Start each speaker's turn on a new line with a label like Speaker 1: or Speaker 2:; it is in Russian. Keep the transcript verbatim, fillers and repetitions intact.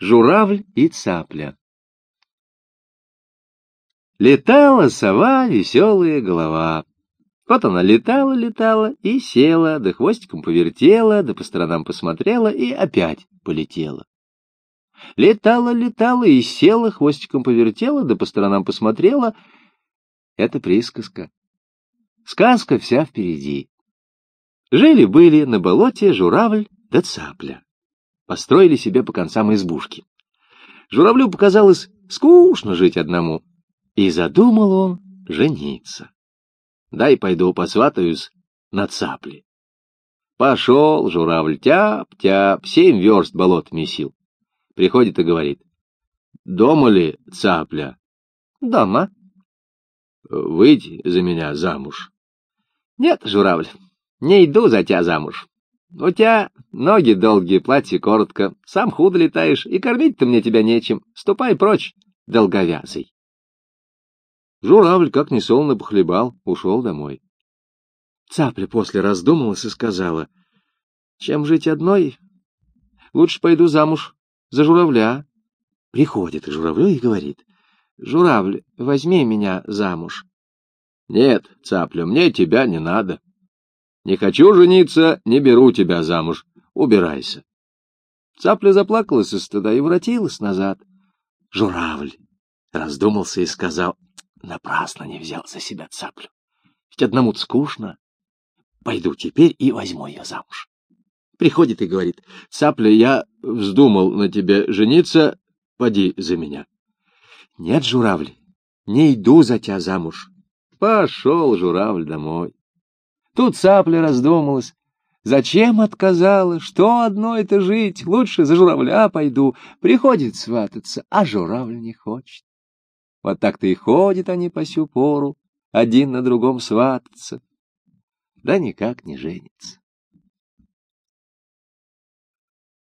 Speaker 1: Журавль и цапля. Летала сова, веселая голова. Вот она летала-летала и села, да хвостиком повертела, да по сторонам посмотрела и опять полетела. Летала-летала и села, хвостиком повертела, да по сторонам посмотрела. Это присказка. Сказка вся впереди. Жили-были на болоте журавль да цапля. Построили себе по концам избушки. Журавлю показалось скучно жить одному, и задумал он жениться. Дай пойду посватаюсь на цапле. Пошел журавль тяп-тяп, семь верст болот месил. Приходит и говорит: дома ли цапля? Дома. Выйди за меня замуж. Нет, журавль, не иду за тебя замуж. У тебя ноги долгие, платье коротко, сам худо летаешь, и кормить-то мне тебя нечем. Ступай прочь, долговязый. Журавль, как ни солоно похлебал, ушел домой. Цапля после раздумалась и сказала: чем жить одной? Лучше пойду замуж за журавля. Приходит к журавлю и говорит: журавль, возьми меня замуж. Нет, цапля, мне тебя не надо. Не хочу жениться, не беру тебя замуж. Убирайся. Цапля заплакалась из стыда и воротилась назад. Журавль раздумался и сказал: напрасно не взял за себя цаплю. Ведь одному-то скучно. Пойду теперь и возьму ее замуж. Приходит и говорит: цапля, я вздумал на тебе жениться, поди за меня. Нет, журавль, не иду за тебя замуж. Пошел журавль домой. Тут цапля раздумалась. Зачем отказала? Что одно это жить? Лучше за журавля пойду. Приходит свататься, а журавль не хочет. Вот так-то и ходят они по сю пору, один на другом свататься. Да никак не женится.